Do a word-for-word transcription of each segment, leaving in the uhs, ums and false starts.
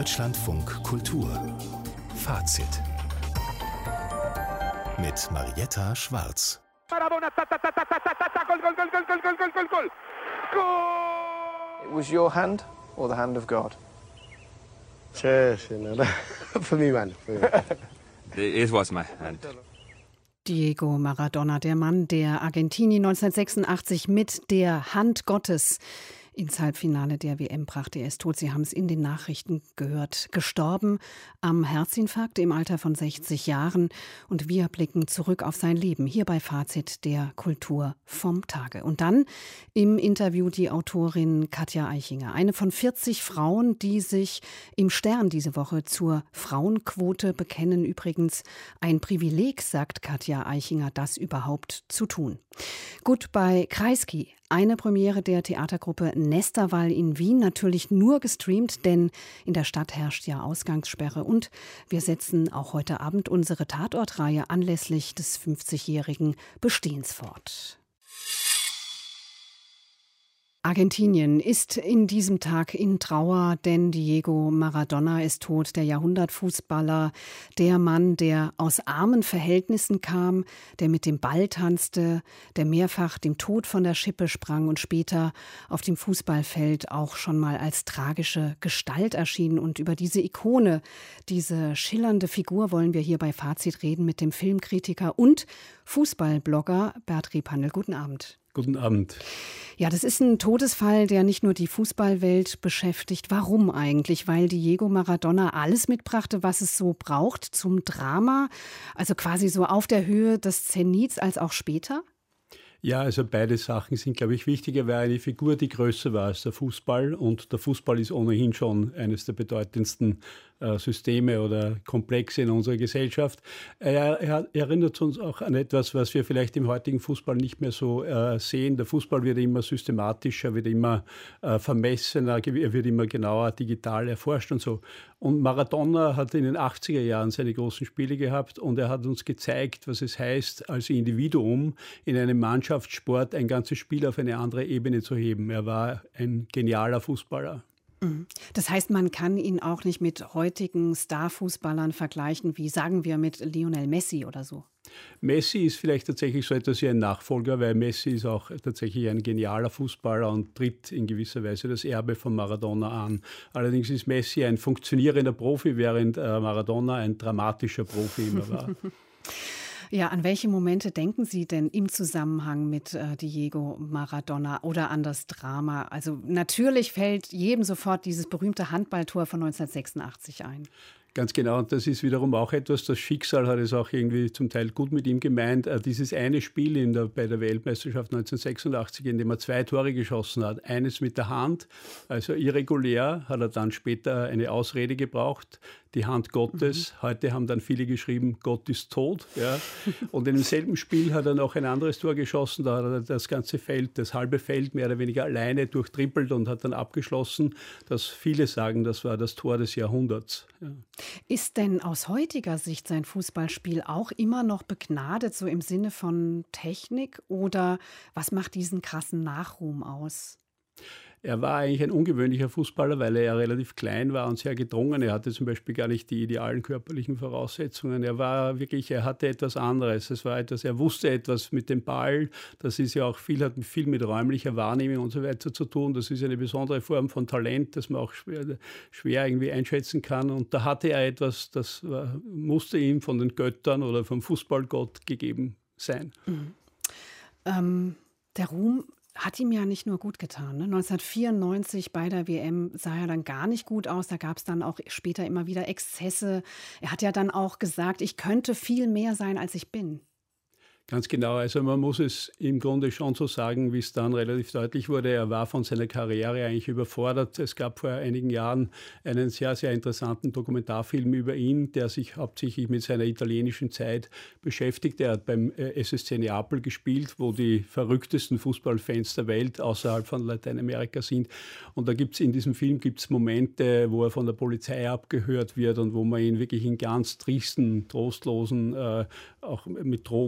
Deutschlandfunk Kultur. Fazit. Mit Marietta Schwarz. It was your hand or the hand of God? Sí, sí, no, fue mi mano. Fue mi mano. It was my hand. Diego Maradona, der Mann, der Argentinien neunzehnhundertsechsundachtzig mit der Hand Gottes ins Halbfinale der W M brachte. Er ist tot, Sie haben es in den Nachrichten gehört, gestorben am Herzinfarkt im Alter von sechzig Jahren. Und wir blicken zurück auf sein Leben, hier bei Fazit der Kultur vom Tage. Und dann im Interview die Autorin Katja Eichinger, eine von vierzig Frauen, die sich im Stern diese Woche zur Frauenquote bekennen. Übrigens ein Privileg, sagt Katja Eichinger, das überhaupt zu tun. Goodbye Kreisky, eine Premiere der Theatergruppe Nesterwall in Wien, natürlich nur gestreamt, denn in der Stadt herrscht ja Ausgangssperre. Und wir setzen auch heute Abend unsere Tatortreihe anlässlich des fünfzigjährigen Bestehens fort. Argentinien ist in diesem Tag in Trauer, denn Diego Maradona ist tot, der Jahrhundertfußballer, der Mann, der aus armen Verhältnissen kam, der mit dem Ball tanzte, der mehrfach dem Tod von der Schippe sprang und später auf dem Fußballfeld auch schon mal als tragische Gestalt erschien. Und über diese Ikone, diese schillernde Figur wollen wir hier bei Fazit reden mit dem Filmkritiker und Fußballblogger Bert Repandl. Guten Abend. Guten Abend. Ja, das ist ein Todesfall, der nicht nur die Fußballwelt beschäftigt. Warum eigentlich? Weil Diego Maradona alles mitbrachte, was es so braucht zum Drama? Also quasi so auf der Höhe des Zenits als auch später? Ja, also beide Sachen sind, glaube ich, wichtig. Er war eine Figur, die größer war als der Fußball. Und der Fußball ist ohnehin schon eines der bedeutendsten äh, Systeme oder Komplexe in unserer Gesellschaft. Er, er erinnert uns auch an etwas, was wir vielleicht im heutigen Fußball nicht mehr so äh, sehen. Der Fußball wird immer systematischer, wird immer äh, vermessener, er wird immer genauer digital erforscht und so. Und Maradona hat in den achtziger Jahren seine großen Spiele gehabt und er hat uns gezeigt, was es heißt, als Individuum in einem Mannschaftssport ein ganzes Spiel auf eine andere Ebene zu heben. Er war ein genialer Fußballer. Das heißt, man kann ihn auch nicht mit heutigen Starfußballern vergleichen, wie sagen wir mit Lionel Messi oder so. Messi ist vielleicht tatsächlich so etwas wie ein Nachfolger, weil Messi ist auch tatsächlich ein genialer Fußballer und tritt in gewisser Weise das Erbe von Maradona an. Allerdings ist Messi ein funktionierender Profi, während Maradona ein dramatischer Profi immer war. Ja, an welche Momente denken Sie denn im Zusammenhang mit äh, Diego Maradona oder an das Drama? Also natürlich fällt jedem sofort dieses berühmte Handballtor von neunzehnhundertsechsundachtzig ein. Ganz genau, und das ist wiederum auch etwas, das Schicksal hat es auch irgendwie zum Teil gut mit ihm gemeint. Dieses eine Spiel in der, bei der Weltmeisterschaft neunzehnhundertsechsundachtzig, in dem er zwei Tore geschossen hat, eines mit der Hand, also irregulär, hat er dann später eine Ausrede gebraucht, die Hand Gottes. Mhm. Heute haben dann viele geschrieben, Gott ist tot. Ja. Und in demselben Spiel hat er noch ein anderes Tor geschossen, da hat er das ganze Feld, das halbe Feld mehr oder weniger alleine durchtrippelt und hat dann abgeschlossen, dass viele sagen, das war das Tor des Jahrhunderts. Ja. Ist denn aus heutiger Sicht sein Fußballspiel auch immer noch begnadet, so im Sinne von Technik? Oder was macht diesen krassen Nachruhm aus? Er war eigentlich ein ungewöhnlicher Fußballer, weil er ja relativ klein war und sehr gedrungen. Er hatte zum Beispiel gar nicht die idealen körperlichen Voraussetzungen. Er war wirklich, er hatte etwas anderes. Es war etwas, er wusste etwas mit dem Ball. Das ist ja auch viel, hat viel mit räumlicher Wahrnehmung und so weiter zu tun. Das ist eine besondere Form von Talent, das man auch schwer, schwer irgendwie einschätzen kann. Und da hatte er etwas, das war, musste ihm von den Göttern oder vom Fußballgott gegeben sein. Mhm. Ähm, der Ruhm hat ihm ja nicht nur gut getan. Ne? neunzehnhundertvierundneunzig bei der W M sah er dann gar nicht gut aus. Da gab es dann auch später immer wieder Exzesse. Er hat ja dann auch gesagt, ich könnte viel mehr sein, als ich bin. Ganz genau, also man muss es im Grunde schon so sagen, wie es dann relativ deutlich wurde. Er war von seiner Karriere eigentlich überfordert. Es gab vor einigen Jahren einen sehr, sehr interessanten Dokumentarfilm über ihn, der sich hauptsächlich mit seiner italienischen Zeit beschäftigt. Er hat beim S S C Neapel gespielt, wo die verrücktesten Fußballfans der Welt außerhalb von Lateinamerika sind. Und da gibt es in diesem Film gibt's Momente, wo er von der Polizei abgehört wird und wo man ihn wirklich in ganz tristen, trostlosen, äh, auch mit Drogensucht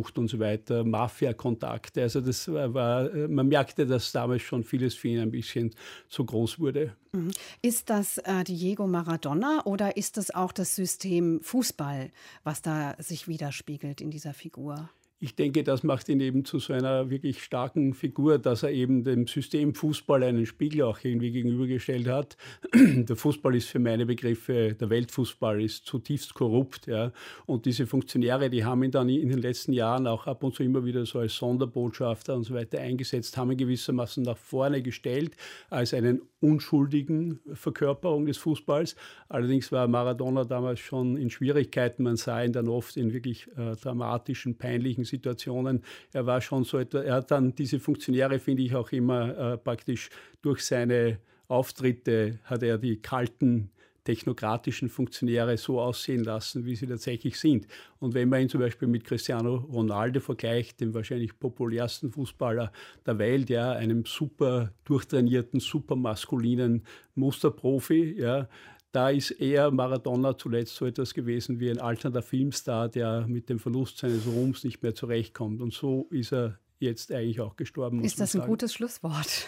Drogensucht und so weiter, Mafia-Kontakte. Also das war, man merkte, dass damals schon vieles für ihn ein bisschen zu groß wurde. Ist das äh, Diego Maradona oder ist das auch das System Fußball, was da sich widerspiegelt in dieser Figur? Ich denke, das macht ihn eben zu so einer wirklich starken Figur, dass er eben dem System Fußball einen Spiegel auch irgendwie gegenübergestellt hat. Der Fußball ist für meine Begriffe, der Weltfußball ist zutiefst korrupt. Ja. Und diese Funktionäre, die haben ihn dann in den letzten Jahren auch ab und zu immer wieder so als Sonderbotschafter und so weiter eingesetzt, haben ihn gewissermaßen nach vorne gestellt als einen unschuldigen Verkörperung des Fußballs. Allerdings war Maradona damals schon in Schwierigkeiten. Man sah ihn dann oft in wirklich äh, dramatischen, peinlichen Situationen. Er war schon so etwa, er hat dann diese Funktionäre, finde ich, auch immer äh, praktisch durch seine Auftritte hat er die kalten technokratischen Funktionäre so aussehen lassen, wie sie tatsächlich sind. Und wenn man ihn zum Beispiel mit Cristiano Ronaldo vergleicht, dem wahrscheinlich populärsten Fußballer der Welt, ja, einem super durchtrainierten, super maskulinen Musterprofi, ja, da ist eher Maradona zuletzt so etwas gewesen wie ein alternder Filmstar, der mit dem Verlust seines Ruhms nicht mehr zurechtkommt. Und so ist er jetzt eigentlich auch gestorben. Ist das ein gutes Schlusswort?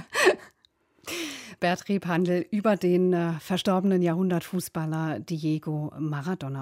Bert Rebhandl über den äh, verstorbenen Jahrhundertfußballer Diego Maradona.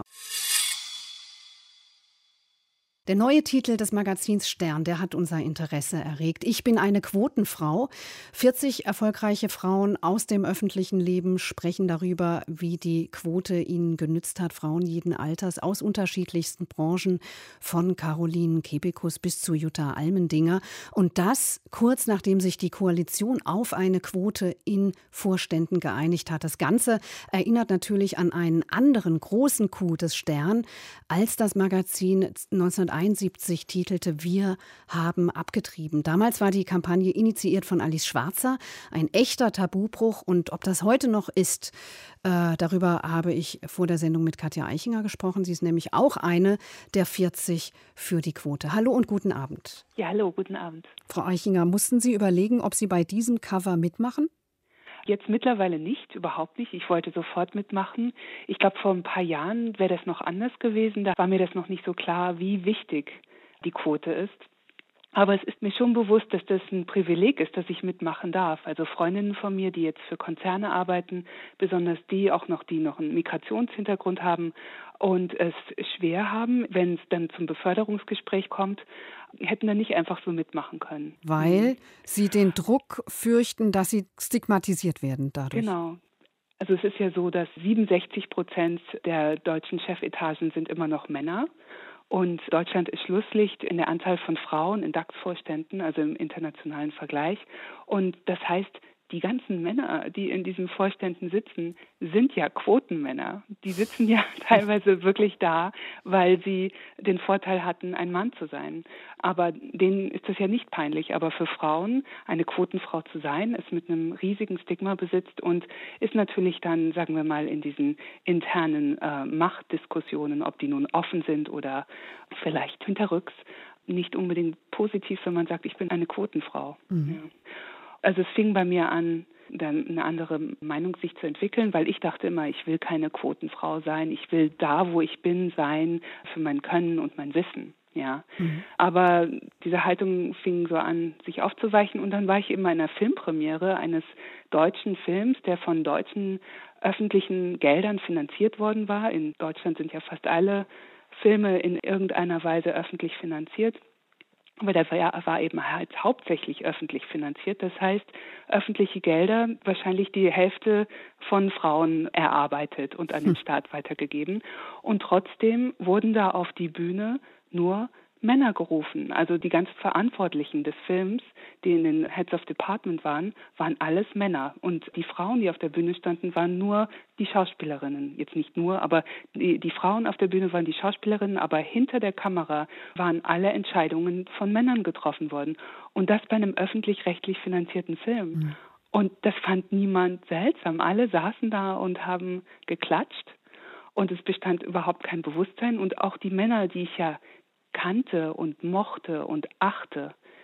Der neue Titel des Magazins Stern, der hat unser Interesse erregt. Ich bin eine Quotenfrau. vierzig erfolgreiche Frauen aus dem öffentlichen Leben sprechen darüber, wie die Quote ihnen genützt hat. Frauen jeden Alters aus unterschiedlichsten Branchen, von Caroline Kebekus bis zu Jutta Almendinger. Und das kurz nachdem sich die Koalition auf eine Quote in Vorständen geeinigt hat. Das Ganze erinnert natürlich an einen anderen großen Coup des Stern, als das Magazin neunzehnhunderteinundsiebzig titelte Wir haben abgetrieben. Damals war die Kampagne initiiert von Alice Schwarzer, ein echter Tabubruch. Und ob das heute noch ist, äh, darüber habe ich vor der Sendung mit Katja Eichinger gesprochen. Sie ist nämlich auch eine der vierzig für die Quote. Hallo und guten Abend. Ja, hallo, guten Abend. Frau Eichinger, mussten Sie überlegen, ob Sie bei diesem Cover mitmachen? Jetzt mittlerweile nicht, überhaupt nicht. Ich wollte sofort mitmachen. Ich glaube, vor ein paar Jahren wäre das noch anders gewesen. Da war mir das noch nicht so klar, wie wichtig die Quote ist. Aber es ist mir schon bewusst, dass das ein Privileg ist, dass ich mitmachen darf. Also Freundinnen von mir, die jetzt für Konzerne arbeiten, besonders die auch noch, die noch einen Migrationshintergrund haben und es schwer haben, wenn es dann zum Beförderungsgespräch kommt, hätten da nicht einfach so mitmachen können. Weil sie den Druck fürchten, dass sie stigmatisiert werden dadurch. Genau. Also es ist ja so, dass siebenundsechzig Prozent der deutschen Chefetagen sind immer noch Männer. Und Deutschland ist Schlusslicht in der Anzahl von Frauen in DAX-Vorständen, also im internationalen Vergleich. Und das heißt, die ganzen Männer, die in diesen Vorständen sitzen, sind ja Quotenmänner. Die sitzen ja teilweise wirklich da, weil sie den Vorteil hatten, ein Mann zu sein. Aber denen ist das ja nicht peinlich. Aber für Frauen, eine Quotenfrau zu sein, ist mit einem riesigen Stigma besitzt und ist natürlich dann, sagen wir mal, in diesen internen äh, Machtdiskussionen, ob die nun offen sind oder vielleicht hinterrücks, nicht unbedingt positiv, wenn man sagt, ich bin eine Quotenfrau. Mhm. Ja. Also es fing bei mir an, dann eine andere Meinung sich zu entwickeln, weil ich dachte immer, ich will keine Quotenfrau sein, ich will da, wo ich bin, sein für mein Können und mein Wissen. Ja, mhm. Aber diese Haltung fing so an, sich aufzuweichen und dann war ich eben in einer Filmpremiere eines deutschen Films, der von deutschen öffentlichen Geldern finanziert worden war. In Deutschland sind ja fast alle Filme in irgendeiner Weise öffentlich finanziert. Aber der war, war eben halt hauptsächlich öffentlich finanziert. Das heißt, öffentliche Gelder, wahrscheinlich die Hälfte von Frauen erarbeitet und an den Staat weitergegeben. Und trotzdem wurden da auf die Bühne nur Männer gerufen. Also die ganzen Verantwortlichen des Films, die in den Heads of Department waren, waren alles Männer. Und die Frauen, die auf der Bühne standen, waren nur die Schauspielerinnen. Jetzt nicht nur, aber die, die Frauen auf der Bühne waren die Schauspielerinnen, aber hinter der Kamera waren alle Entscheidungen von Männern getroffen worden. Und das bei einem öffentlich-rechtlich finanzierten Film. Mhm. Und das fand niemand seltsam. Alle saßen da und haben geklatscht. Und es bestand überhaupt kein Bewusstsein. Und auch die Männer, die ich ja kannte und mochte und achte,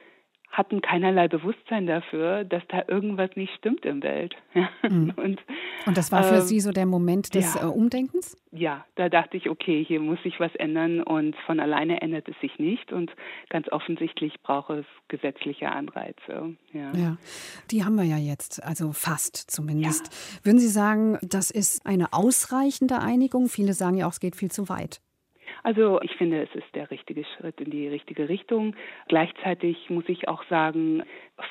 hatten keinerlei Bewusstsein dafür, dass da irgendwas nicht stimmt im Welt. Mhm. Und, und das war für ähm, Sie so der Moment des ja. äh, Umdenkens? Ja, da dachte ich, okay, hier muss sich was ändern und von alleine ändert es sich nicht und ganz offensichtlich braucht es gesetzliche Anreize. Ja. ja, die haben wir ja jetzt, also fast zumindest. Ja. Würden Sie sagen, das ist eine ausreichende Einigung? Viele sagen ja auch, es geht viel zu weit. Also ich finde, es ist der richtige Schritt in die richtige Richtung. Gleichzeitig muss ich auch sagen,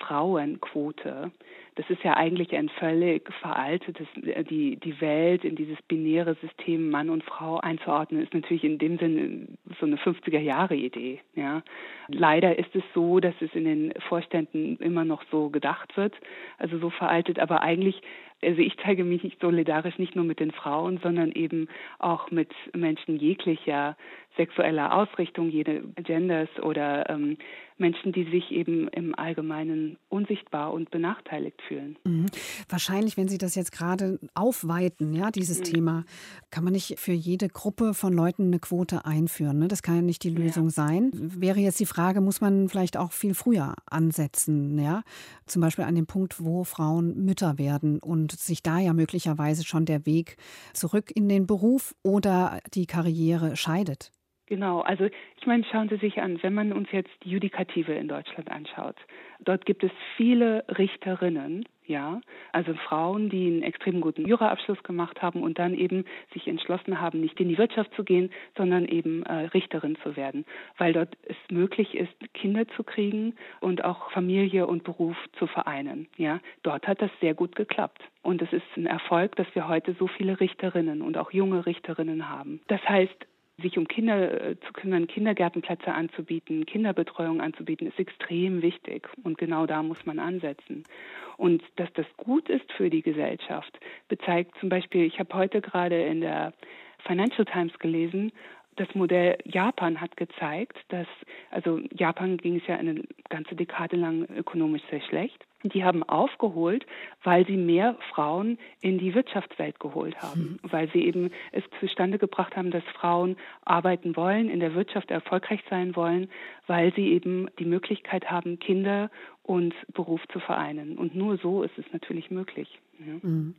Frauenquote, das ist ja eigentlich ein völlig veraltetes, die, die Welt in dieses binäre System Mann und Frau einzuordnen, ist natürlich in dem Sinne so eine fünfziger-Jahre-Idee. Ja. Leider ist es so, dass es in den Vorständen immer noch so gedacht wird, also so veraltet, aber eigentlich Also ich zeige mich nicht solidarisch nicht nur mit den Frauen, sondern eben auch mit Menschen jeglicher sexueller Ausrichtung, jede Genders oder ähm, Menschen, die sich eben im Allgemeinen unsichtbar und benachteiligt fühlen. Mhm. Wahrscheinlich, wenn Sie das jetzt gerade aufweiten, ja, dieses mhm. Thema, kann man nicht für jede Gruppe von Leuten eine Quote einführen. Ne? Das kann ja nicht die Lösung ja. sein. Wäre jetzt die Frage, muss man vielleicht auch viel früher ansetzen, ja? Zum Beispiel an dem Punkt, wo Frauen Mütter werden und sich da ja möglicherweise schon der Weg zurück in den Beruf oder die Karriere scheidet. Genau, also ich meine, schauen Sie sich an, wenn man uns jetzt die Judikative in Deutschland anschaut, dort gibt es viele Richterinnen, ja, also Frauen, die einen extrem guten Juraabschluss gemacht haben und dann eben sich entschlossen haben, nicht in die Wirtschaft zu gehen, sondern eben äh, Richterin zu werden, weil dort es möglich ist, Kinder zu kriegen und auch Familie und Beruf zu vereinen, ja. Dort hat das sehr gut geklappt und es ist ein Erfolg, dass wir heute so viele Richterinnen und auch junge Richterinnen haben. Das heißt, sich um Kinder zu kümmern, Kindergärtenplätze anzubieten, Kinderbetreuung anzubieten, ist extrem wichtig. Und genau da muss man ansetzen. Und dass das gut ist für die Gesellschaft, bezeigt zum Beispiel, ich habe heute gerade in der Financial Times gelesen, das Modell Japan hat gezeigt, dass, also Japan ging es ja eine ganze Dekade lang ökonomisch sehr schlecht. Die haben aufgeholt, weil sie mehr Frauen in die Wirtschaftswelt geholt haben, mhm. weil sie eben es zustande gebracht haben, dass Frauen arbeiten wollen, in der Wirtschaft erfolgreich sein wollen, weil sie eben die Möglichkeit haben, Kinder und Beruf zu vereinen. Und nur so ist es natürlich möglich. Ja. Mhm.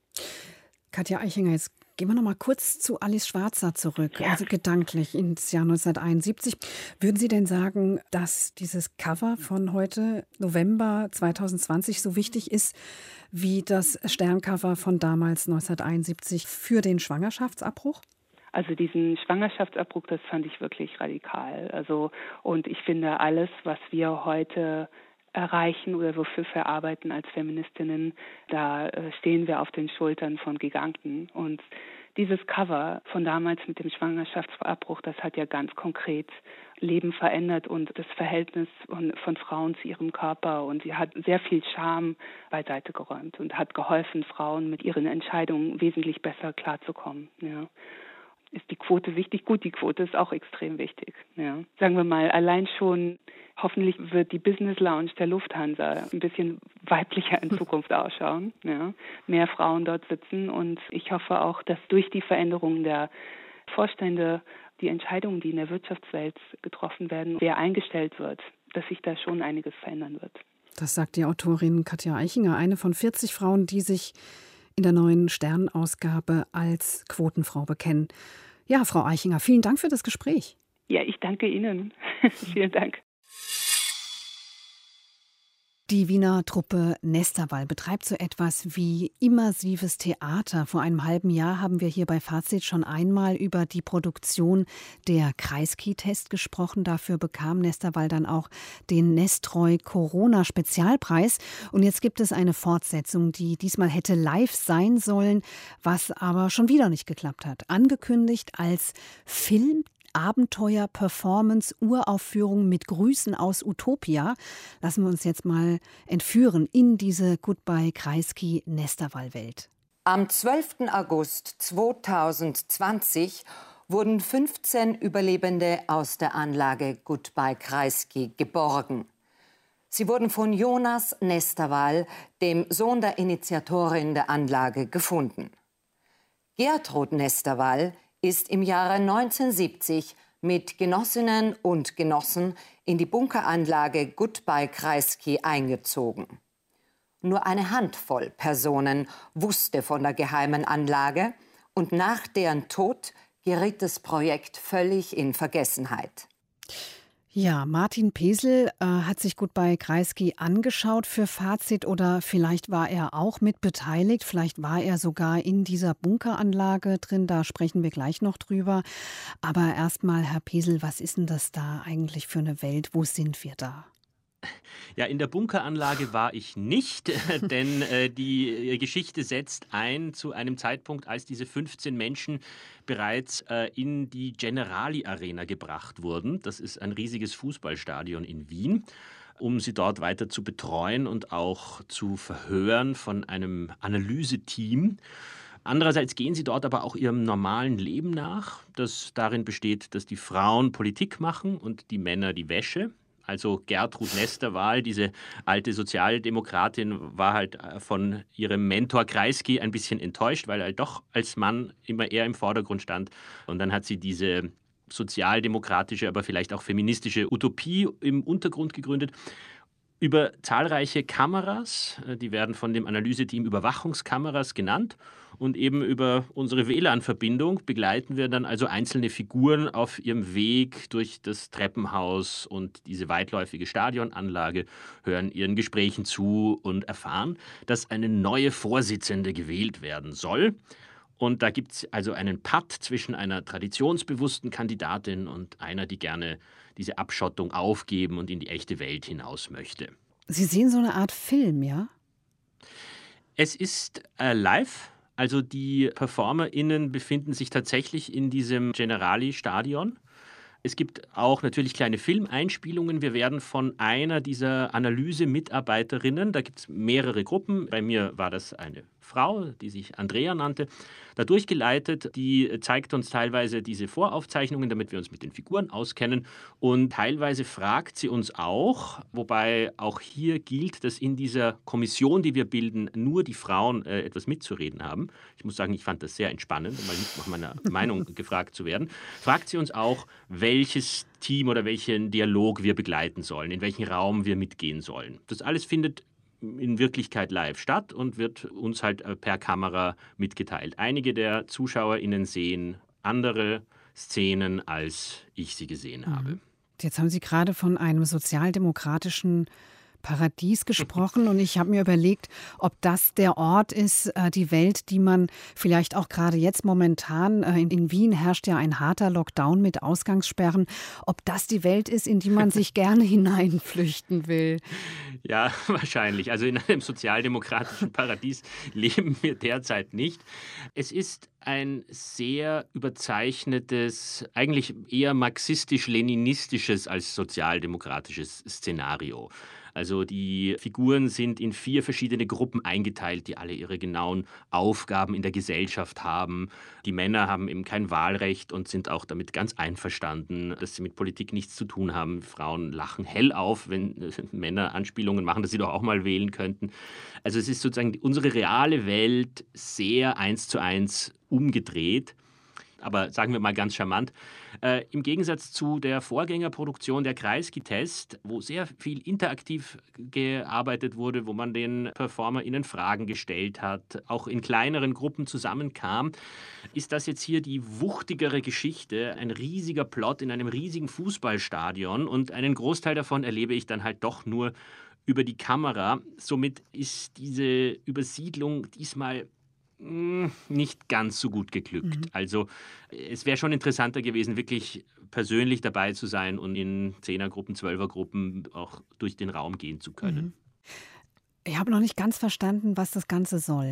Katja Eichinger, jetzt gehen wir noch mal kurz zu Alice Schwarzer zurück, ja. also gedanklich ins Jahr neunzehnhunderteinundsiebzig. Würden Sie denn sagen, dass dieses Cover von heute, November zweitausendzwanzig, so wichtig ist wie das Sterncover von damals neunzehnhunderteinundsiebzig für den Schwangerschaftsabbruch? Also diesen Schwangerschaftsabbruch, das fand ich wirklich radikal. Also und ich finde, alles, was wir heute erreichen oder wofür wir arbeiten als Feministinnen, da äh, stehen wir auf den Schultern von Giganten. Und dieses Cover von damals mit dem Schwangerschaftsabbruch, das hat ja ganz konkret Leben verändert und das Verhältnis von, von Frauen zu ihrem Körper. Und sie hat sehr viel Scham beiseite geräumt und hat geholfen, Frauen mit ihren Entscheidungen wesentlich besser klarzukommen. Ja. Ist die Quote wichtig? Gut, die Quote ist auch extrem wichtig. Ja. Sagen wir mal, allein schon, hoffentlich wird die Business Lounge der Lufthansa ein bisschen weiblicher in Zukunft ausschauen. Ja. Mehr Frauen dort sitzen und ich hoffe auch, dass durch die Veränderung der Vorstände die Entscheidungen, die in der Wirtschaftswelt getroffen werden, wer eingestellt wird, dass sich da schon einiges verändern wird. Das sagt die Autorin Katja Eichinger, eine von vierzig Frauen, die sich in der neuen Stern-Ausgabe als Quotenfrau bekennen. Ja, Frau Eichinger, vielen Dank für das Gespräch. Ja, ich danke Ihnen. Vielen Dank. Die Wiener Truppe Nesterwall betreibt so etwas wie immersives Theater. Vor einem halben Jahr haben wir hier bei Fazit schon einmal über die Produktion der Kreisky-Test gesprochen. Dafür bekam Nesterwall dann auch den Nestreu Corona-Spezialpreis. Und jetzt gibt es eine Fortsetzung, die diesmal hätte live sein sollen, was aber schon wieder nicht geklappt hat. Angekündigt als Film Abenteuer, Performance, Uraufführung mit Grüßen aus Utopia. Lassen wir uns jetzt mal entführen in diese Goodbye Kreisky Nesterwall-Welt. Am zwölften August zweitausendzwanzig wurden fünfzehn Überlebende aus der Anlage Goodbye Kreisky geborgen. Sie wurden von Jonas Nesterwall, dem Sohn der Initiatorin der Anlage, gefunden. Gertrud Nesterwall ist im Jahre neunzehnhundertsiebzig mit Genossinnen und Genossen in die Bunkeranlage Goodbye Kreisky eingezogen. Nur eine Handvoll Personen wusste von der geheimen Anlage und nach deren Tod geriet das Projekt völlig in Vergessenheit. Ja, Martin Pesel äh, hat sich Goodbye Kreisky angeschaut für Fazit oder vielleicht war er auch mit beteiligt, vielleicht war er sogar in dieser Bunkeranlage drin, da sprechen wir gleich noch drüber. Aber erstmal, Herr Pesel, was ist denn das da eigentlich für eine Welt? Wo sind wir da? Ja, in der Bunkeranlage war ich nicht, denn äh, die Geschichte setzt ein zu einem Zeitpunkt, als diese fünfzehn Menschen bereits äh, in die Generali Arena gebracht wurden. Das ist ein riesiges Fußballstadion in Wien, um sie dort weiter zu betreuen und auch zu verhören von einem Analyseteam. Andererseits gehen sie dort aber auch ihrem normalen Leben nach, das darin besteht, dass die Frauen Politik machen und die Männer die Wäsche. Also Gertrud Nesterwahl, diese alte Sozialdemokratin, war halt von ihrem Mentor Kreisky ein bisschen enttäuscht, weil er doch als Mann immer eher im Vordergrund stand. Und dann hat sie diese sozialdemokratische, aber vielleicht auch feministische Utopie im Untergrund gegründet. Über zahlreiche Kameras, die werden von dem Analyseteam Überwachungskameras genannt, und eben über unsere W L A N-Verbindung begleiten wir dann also einzelne Figuren auf ihrem Weg durch das Treppenhaus und diese weitläufige Stadionanlage, hören ihren Gesprächen zu und erfahren, dass eine neue Vorsitzende gewählt werden soll. Und da gibt es also einen Patt zwischen einer traditionsbewussten Kandidatin und einer, die gerne diese Abschottung aufgeben und in die echte Welt hinaus möchte. Sie sehen so eine Art Film, ja? Es ist äh, live, also die PerformerInnen befinden sich tatsächlich in diesem Generali-Stadion. Es gibt auch natürlich kleine Filmeinspielungen. Wir werden von einer dieser Analyse-Mitarbeiterinnen, da gibt es mehrere Gruppen, bei mir war das eine Frau, die sich Andrea nannte, da durchgeleitet. Die zeigt uns teilweise diese Voraufzeichnungen, damit wir uns mit den Figuren auskennen. Und teilweise fragt sie uns auch, wobei auch hier gilt, dass in dieser Kommission, die wir bilden, nur die Frauen äh, etwas mitzureden haben. Ich muss sagen, ich fand das sehr entspannend, um mal nicht nach meiner Meinung gefragt zu werden. Fragt sie uns auch, welches Team oder welchen Dialog wir begleiten sollen, in welchen Raum wir mitgehen sollen. Das alles findet in Wirklichkeit live statt und wird uns halt per Kamera mitgeteilt. Einige der ZuschauerInnen sehen andere Szenen, als ich sie gesehen habe. Jetzt haben Sie gerade von einem sozialdemokratischen Paradies gesprochen und ich habe mir überlegt, ob das der Ort ist, die Welt, die man vielleicht auch gerade jetzt momentan, in Wien herrscht ja ein harter Lockdown mit Ausgangssperren, ob das die Welt ist, in die man sich gerne hineinflüchten will. Ja, wahrscheinlich. Also in einem sozialdemokratischen Paradies leben wir derzeit nicht. Es ist ein sehr überzeichnetes, eigentlich eher marxistisch-leninistisches als sozialdemokratisches Szenario. Also die Figuren sind in vier verschiedene Gruppen eingeteilt, die alle ihre genauen Aufgaben in der Gesellschaft haben. Die Männer haben eben kein Wahlrecht und sind auch damit ganz einverstanden, dass sie mit Politik nichts zu tun haben. Frauen lachen hell auf, wenn Männer Anspielungen machen, dass sie doch auch mal wählen könnten. Also es ist sozusagen unsere reale Welt sehr eins zu eins umgedreht. Aber sagen wir mal ganz charmant, äh, im Gegensatz zu der Vorgängerproduktion der Kreisky-Test, wo sehr viel interaktiv gearbeitet wurde, wo man den PerformerInnen Fragen gestellt hat, auch in kleineren Gruppen zusammenkam, ist das jetzt hier die wuchtigere Geschichte, ein riesiger Plot in einem riesigen Fußballstadion, und einen Großteil davon erlebe ich dann halt doch nur über die Kamera. Somit ist diese Übersiedlung diesmal nicht ganz so gut geglückt. Mhm. Also es wäre schon interessanter gewesen, wirklich persönlich dabei zu sein und in Zehnergruppen, Zwölfergruppen auch durch den Raum gehen zu können. Mhm. Ich habe noch nicht ganz verstanden, was das Ganze soll.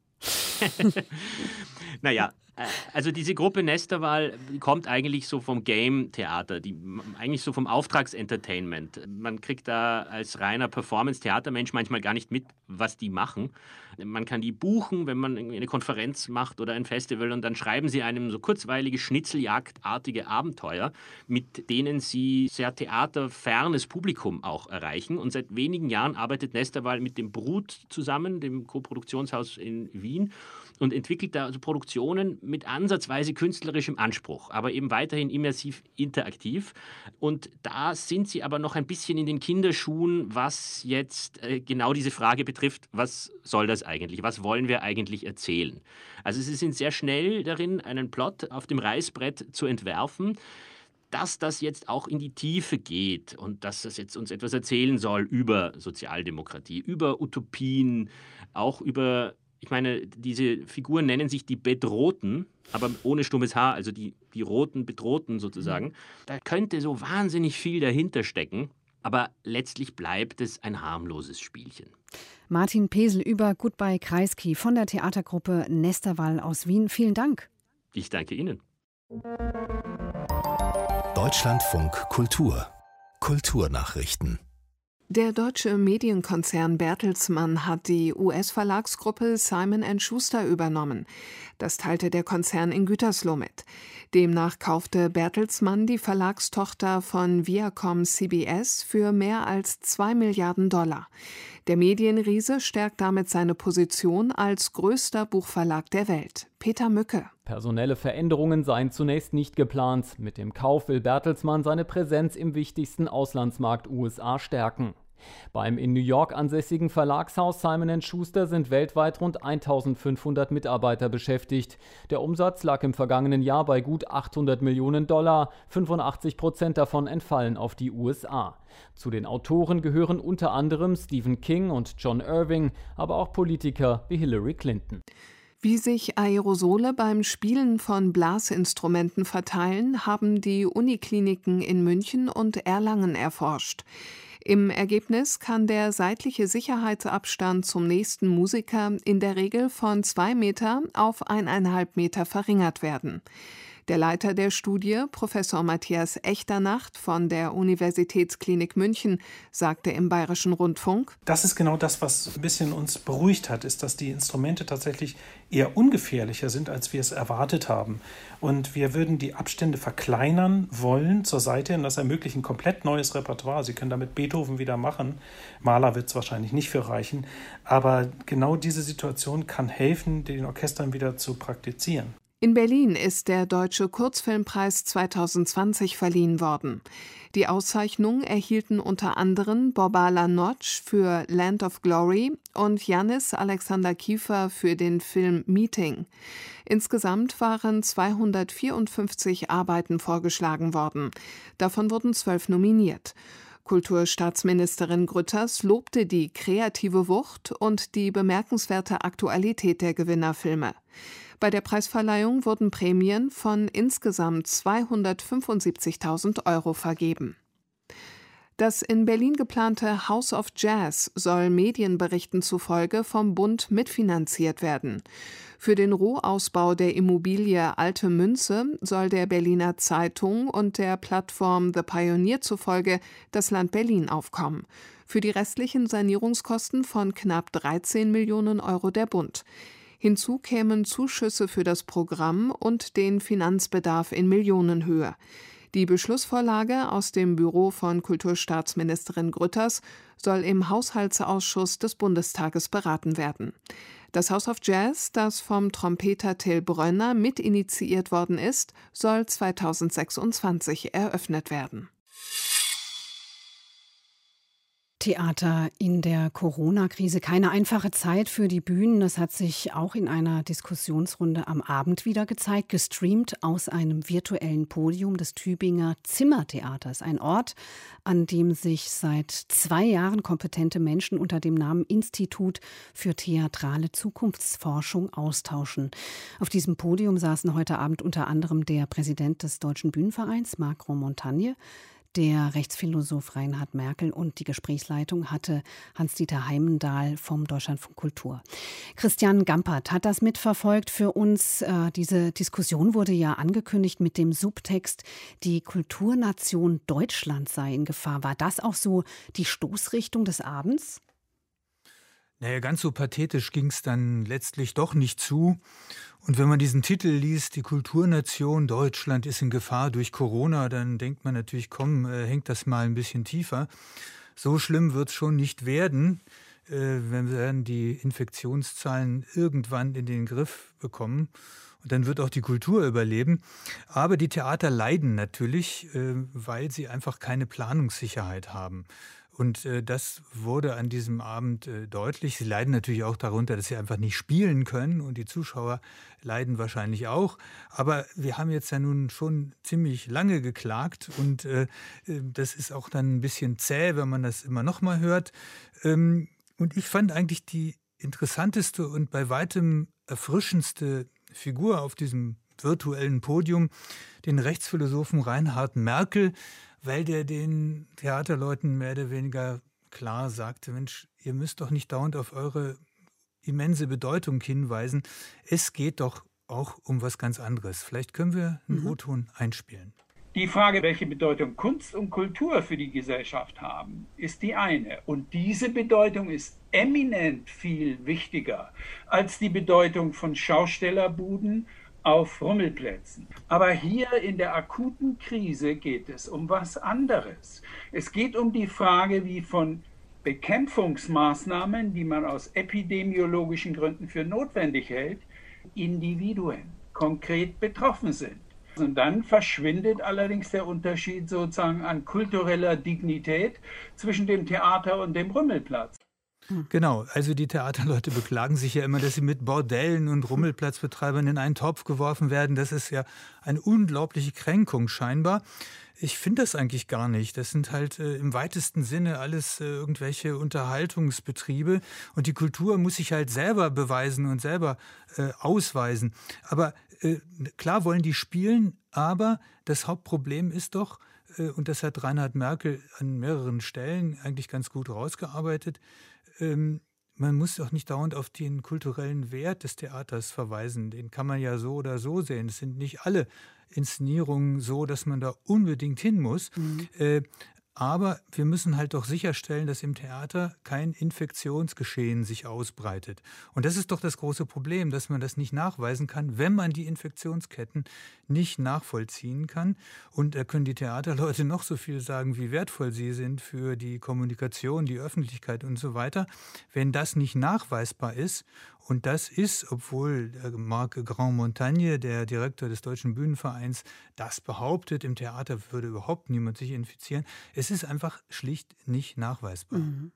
Naja, also diese Gruppe Nesterwahl kommt eigentlich so vom Game-Theater, die, eigentlich so vom Auftragsentertainment. Man kriegt da als reiner Performance-Theatermensch manchmal gar nicht mit, was die machen. Man kann die buchen, wenn man eine Konferenz macht oder ein Festival, und dann schreiben sie einem so kurzweilige, schnitzeljagdartige Abenteuer, mit denen sie sehr theaterfernes Publikum auch erreichen. Und seit wenigen Jahren arbeitet Nesterwahl mit dem Brut zusammen, dem Koproduktionshaus in Wien, und entwickelt da also Produktionen mit ansatzweise künstlerischem Anspruch, aber eben weiterhin immersiv interaktiv. Und da sind sie aber noch ein bisschen in den Kinderschuhen, was jetzt äh, genau diese Frage betrifft, was soll das eigentlich, was wollen wir eigentlich erzählen? Also sie sind sehr schnell darin, einen Plot auf dem Reißbrett zu entwerfen, dass das jetzt auch in die Tiefe geht und dass das jetzt uns etwas erzählen soll über Sozialdemokratie, über Utopien, auch über, ich meine, diese Figuren nennen sich die Bedrohten, aber ohne stummes H, also die, die roten Bedrohten sozusagen. Da könnte so wahnsinnig viel dahinter stecken, aber letztlich bleibt es ein harmloses Spielchen. Martin Pesel über Goodbye Kreisky von der Theatergruppe Nesterwall aus Wien. Vielen Dank. Ich danke Ihnen. Deutschlandfunk Kultur. Kulturnachrichten. Der deutsche Medienkonzern Bertelsmann hat die U S-Verlagsgruppe Simon and Schuster übernommen. Das teilte der Konzern in Gütersloh mit. Demnach kaufte Bertelsmann die Verlagstochter von Viacom C B S für mehr als zwei Milliarden Dollar. Der Medienriese stärkt damit seine Position als größter Buchverlag der Welt. Peter Mücke. Personelle Veränderungen seien zunächst nicht geplant. Mit dem Kauf will Bertelsmann seine Präsenz im wichtigsten Auslandsmarkt U S A stärken. Beim in New York ansässigen Verlagshaus Simon and Schuster sind weltweit rund eintausendfünfhundert Mitarbeiter beschäftigt. Der Umsatz lag im vergangenen Jahr bei gut achthundert Millionen Dollar. fünfundachtzig Prozent davon entfallen auf die U S A. Zu den Autoren gehören unter anderem Stephen King und John Irving, aber auch Politiker wie Hillary Clinton. Wie sich Aerosole beim Spielen von Blasinstrumenten verteilen, haben die Unikliniken in München und Erlangen erforscht. Im Ergebnis kann der seitliche Sicherheitsabstand zum nächsten Musiker in der Regel von zwei Meter auf eineinhalb Meter verringert werden. Der Leiter der Studie, Professor Matthias Echternacht von der Universitätsklinik München, sagte im Bayerischen Rundfunk: Das ist genau das, was ein bisschen uns beruhigt hat, ist, dass die Instrumente tatsächlich eher ungefährlicher sind, als wir es erwartet haben. Und wir würden die Abstände verkleinern wollen zur Seite hin. Das ermöglicht ein komplett neues Repertoire. Sie können damit Beethoven wieder machen. Mahler wird es wahrscheinlich nicht für reichen. Aber genau diese Situation kann helfen, den Orchestern wieder zu praktizieren. In Berlin ist der Deutsche Kurzfilmpreis zweitausendzwanzig verliehen worden. Die Auszeichnung erhielten unter anderem Barbara Notch für Land of Glory und Yannis Alexander Kiefer für den Film Meeting. Insgesamt waren zweihundertvierundfünfzig Arbeiten vorgeschlagen worden. Davon wurden zwölf nominiert. Kulturstaatsministerin Grütters lobte die kreative Wucht und die bemerkenswerte Aktualität der Gewinnerfilme. Bei der Preisverleihung wurden Prämien von insgesamt zweihundertfünfundsiebzigtausend Euro vergeben. Das in Berlin geplante House of Jazz soll Medienberichten zufolge vom Bund mitfinanziert werden. Für den Rohausbau der Immobilie Alte Münze soll der Berliner Zeitung und der Plattform The Pioneer zufolge das Land Berlin aufkommen. Für die restlichen Sanierungskosten von knapp dreizehn Millionen Euro der Bund. Hinzu kämen Zuschüsse für das Programm und den Finanzbedarf in Millionenhöhe. Die Beschlussvorlage aus dem Büro von Kulturstaatsministerin Grütters soll im Haushaltsausschuss des Bundestages beraten werden. Das House of Jazz, das vom Trompeter Till Brönner mitinitiiert worden ist, soll zweitausendsechsundzwanzig eröffnet werden. Theater in der Corona-Krise. Keine einfache Zeit für die Bühnen. Das hat sich auch in einer Diskussionsrunde am Abend wieder gezeigt, gestreamt aus einem virtuellen Podium des Tübinger Zimmertheaters. Ein Ort, an dem sich seit zwei Jahren kompetente Menschen unter dem Namen Institut für theatrale Zukunftsforschung austauschen. Auf diesem Podium saßen heute Abend unter anderem der Präsident des Deutschen Bühnenvereins, Marc Montagne, der Rechtsphilosoph Reinhard Merkel und die Gesprächsleitung hatte Hans-Dieter Heimendahl vom Deutschlandfunk Kultur. Christian Gampert hat das mitverfolgt für uns. Äh, diese Diskussion wurde ja angekündigt mit dem Subtext, die Kulturnation Deutschland sei in Gefahr. War das auch so die Stoßrichtung des Abends? Naja, ganz so pathetisch ging es dann letztlich doch nicht zu. Und wenn man diesen Titel liest, die Kulturnation Deutschland ist in Gefahr durch Corona, dann denkt man natürlich, komm, äh, hängt das mal ein bisschen tiefer. So schlimm wird es schon nicht werden. wir werden die Infektionszahlen irgendwann in den Griff bekommen. Und dann wird auch die Kultur überleben. Aber die Theater leiden natürlich, weil sie einfach keine Planungssicherheit haben. Und äh, das wurde an diesem Abend äh, deutlich. Sie leiden natürlich auch darunter, dass sie einfach nicht spielen können. Und die Zuschauer leiden wahrscheinlich auch. Aber wir haben jetzt ja nun schon ziemlich lange geklagt. Und äh, das ist auch dann ein bisschen zäh, wenn man das immer noch mal hört. Ähm, und ich fand eigentlich die interessanteste und bei weitem erfrischendste Figur auf diesem virtuellen Podium den Rechtsphilosophen Reinhard Merkel, weil der den Theaterleuten mehr oder weniger klar sagte, Mensch, ihr müsst doch nicht dauernd auf eure immense Bedeutung hinweisen. Es geht doch auch um was ganz anderes. Vielleicht können wir einen mhm. O-Ton einspielen. Die Frage, welche Bedeutung Kunst und Kultur für die Gesellschaft haben, ist die eine. Und diese Bedeutung ist eminent viel wichtiger als die Bedeutung von Schaustellerbuden auf Rummelplätzen. Aber hier in der akuten Krise geht es um was anderes. Es geht um die Frage, wie von Bekämpfungsmaßnahmen, die man aus epidemiologischen Gründen für notwendig hält, Individuen konkret betroffen sind. Und dann verschwindet allerdings der Unterschied sozusagen an kultureller Dignität zwischen dem Theater und dem Rummelplatz. Genau, also die Theaterleute beklagen sich ja immer, dass sie mit Bordellen und Rummelplatzbetreibern in einen Topf geworfen werden. Das ist ja eine unglaubliche Kränkung scheinbar. Ich finde das eigentlich gar nicht. Das sind halt äh, im weitesten Sinne alles äh, irgendwelche Unterhaltungsbetriebe. Und die Kultur muss sich halt selber beweisen und selber äh, ausweisen. Aber äh, klar wollen die spielen, aber das Hauptproblem ist doch, äh, und das hat Reinhard Merkel an mehreren Stellen eigentlich ganz gut rausgearbeitet, ähm, man muss doch nicht dauernd auf den kulturellen Wert des Theaters verweisen. Den kann man ja so oder so sehen. Es sind nicht alle Inszenierungen so, dass man da unbedingt hin muss. Mhm. Äh, aber wir müssen halt doch sicherstellen, dass im Theater kein Infektionsgeschehen sich ausbreitet. Und das ist doch das große Problem, dass man das nicht nachweisen kann, wenn man die Infektionsketten nicht nachvollziehen kann. Und da können die Theaterleute noch so viel sagen, wie wertvoll sie sind für die Kommunikation, die Öffentlichkeit und so weiter. Wenn das nicht nachweisbar ist, und das ist, obwohl Marc Grand-Montagne, der Direktor des Deutschen Bühnenvereins, das behauptet, im Theater würde überhaupt niemand sich infizieren. Es ist einfach schlicht nicht nachweisbar. Mhm.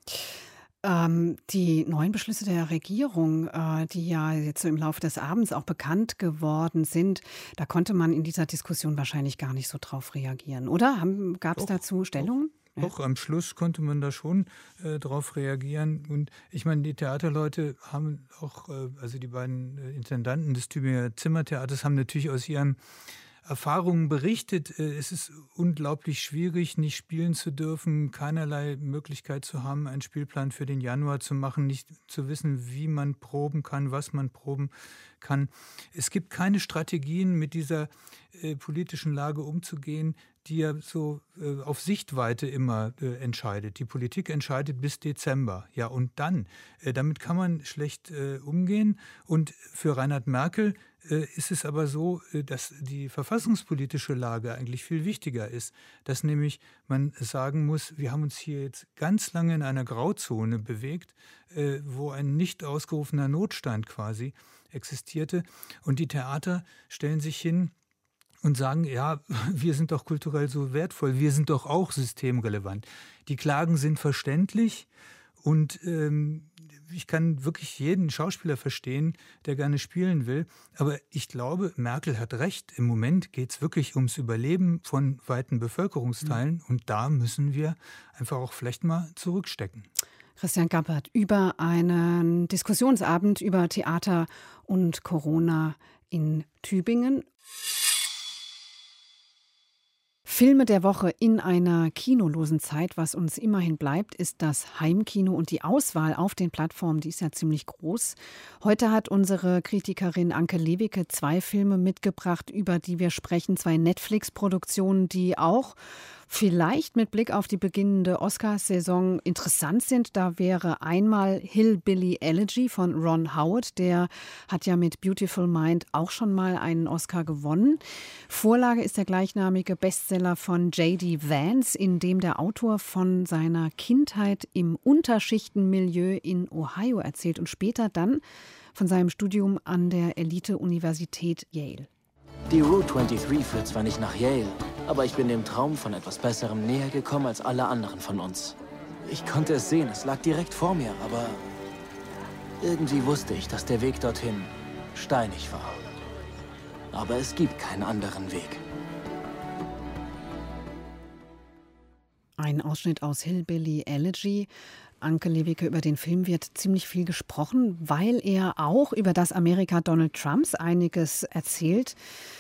Ähm, die neuen Beschlüsse der Regierung, äh, die ja jetzt so im Laufe des Abends auch bekannt geworden sind, da konnte man in dieser Diskussion wahrscheinlich gar nicht so drauf reagieren, oder? Gab es dazu Stellungen? Doch, am Schluss konnte man da schon äh, drauf reagieren. Und ich meine, die Theaterleute haben auch, äh, also die beiden äh, Intendanten des Tübinger Zimmertheaters haben natürlich aus ihren Erfahrungen berichtet. Äh, es ist unglaublich schwierig, nicht spielen zu dürfen, keinerlei Möglichkeit zu haben, einen Spielplan für den Januar zu machen, nicht zu wissen, wie man proben kann, was man proben kann. Es gibt keine Strategien, mit dieser äh, politischen Lage umzugehen, die ja so äh, auf Sichtweite immer äh, entscheidet. Die Politik entscheidet bis Dezember. Ja, und dann? Äh, damit kann man schlecht äh, umgehen. Und für Reinhard Merkel äh, ist es aber so, äh, dass die verfassungspolitische Lage eigentlich viel wichtiger ist. Dass nämlich man sagen muss, wir haben uns hier jetzt ganz lange in einer Grauzone bewegt, äh, wo ein nicht ausgerufener Notstand quasi existierte. Und die Theater stellen sich hin und sagen, ja, wir sind doch kulturell so wertvoll, wir sind doch auch systemrelevant. Die Klagen sind verständlich und ähm, ich kann wirklich jeden Schauspieler verstehen, der gerne spielen will. Aber ich glaube, Merkel hat recht. Im Moment geht es wirklich ums Überleben von weiten Bevölkerungsteilen. Mhm. Und da müssen wir einfach auch vielleicht mal zurückstecken. Christian Gappert über einen Diskussionsabend über Theater und Corona in Tübingen. Filme der Woche in einer kinolosen Zeit. Was uns immerhin bleibt, ist das Heimkino und die Auswahl auf den Plattformen, die ist ja ziemlich groß. Heute hat unsere Kritikerin Anke Lewicke zwei Filme mitgebracht, über die wir sprechen. Zwei Netflix-Produktionen, die auch vielleicht mit Blick auf die beginnende Oscarsaison interessant sind. Da wäre einmal Hillbilly Elegy von Ron Howard. Der hat ja mit Beautiful Mind auch schon mal einen Oscar gewonnen. Vorlage ist der gleichnamige Bestseller von J D Vance, in dem der Autor von seiner Kindheit im Unterschichtenmilieu in Ohio erzählt und später dann von seinem Studium an der Elite-Universität Yale. Die Route dreiundzwanzig führt zwar nicht nach Yale, aber ich bin dem Traum von etwas Besserem näher gekommen als alle anderen von uns. Ich konnte es sehen, es lag direkt vor mir, aber irgendwie wusste ich, dass der Weg dorthin steinig war. Aber es gibt keinen anderen Weg. Ein Ausschnitt aus Hillbilly Elegy. Anke Lewicke, über den Film wird ziemlich viel gesprochen, weil er auch über das Amerika Donald Trumps einiges erzählt.